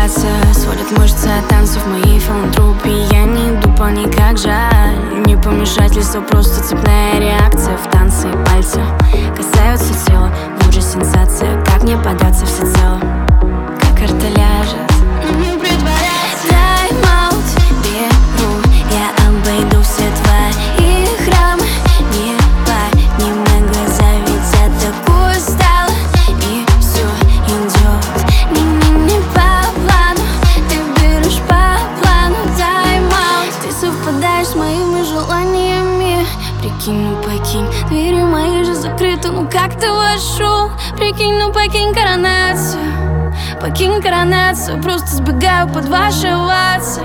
сорваться. Сводят мышцы от танцев моей филантропии. Я не иду по ней, как жаль. Не помешательство, просто цепная реакция. В танце пальцы касаются тела. Вот же сенсация, как не податься всецело. Как карта ляжет, не притворяться. Тайм-аут беру, я обойду все твои храмы. Не поднимай глаза, ведь я так устала. И все идет не по плану. Ты берешь по плану. Тайм-аут. Ты совпадаешь с моими желаниями. Прикинь, ну покинь, двери мои же закрыты. Ну как ты вошел? Прикинь, ну покинь коронацию. Покинь коронацию, просто сбегаю под ваши овации.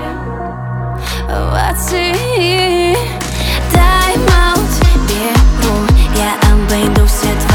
Овации. Тайм-аут беру, я обойду все твои